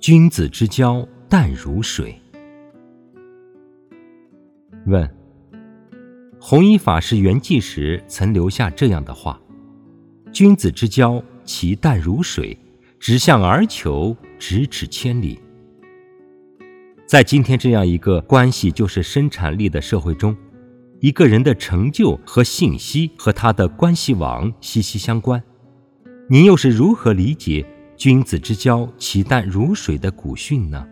君子之交淡如水。问：弘一法师圆寂时曾留下这样的话：君子之交其淡如水，直向而求，咫尺千里。在今天这样一个关系就是生产力的社会中，一个人的成就和信息和他的关系网息息相关。您又是如何理解君子之交其淡如水的古训呢？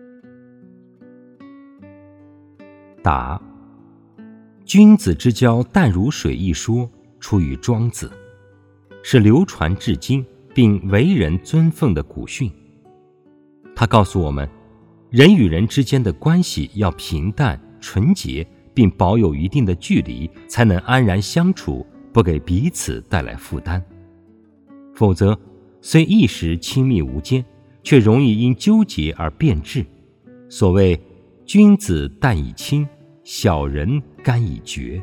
答：君子之交淡如水一说出于庄子，是流传至今并为人尊奉的古训。它告诉我们，人与人之间的关系要平淡纯洁，并保有一定的距离，才能安然相处，不给彼此带来负担。否则虽一时亲密无间，却容易因纠结而变质。所谓君子淡以亲，小人干以绝。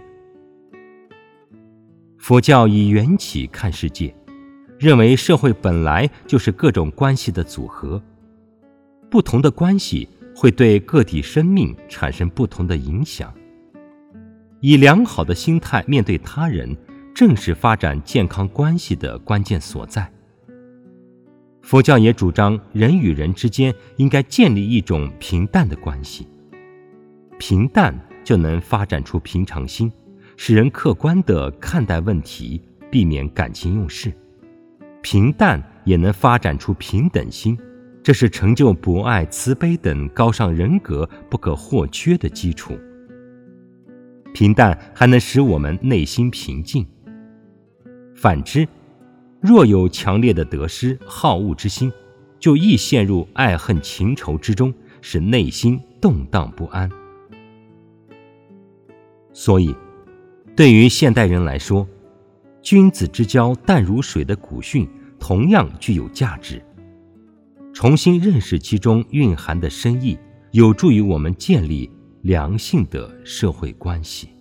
佛教以缘起看世界，认为社会本来就是各种关系的组合，不同的关系会对个体生命产生不同的影响。以良好的心态面对他人，正是发展健康关系的关键所在。佛教也主张人与人之间应该建立一种平淡的关系，平淡就能发展出平常心，使人客观地看待问题，避免感情用事。平淡也能发展出平等心，这是成就博爱、慈悲等高尚人格不可或缺的基础。平淡还能使我们内心平静。反之，若有强烈的得失、好恶之心，就易陷入爱恨情仇之中，使内心动荡不安。所以，对于现代人来说，君子之交淡如水的古训同样具有价值。重新认识其中蕴含的深意，有助于我们建立良性的社会关系。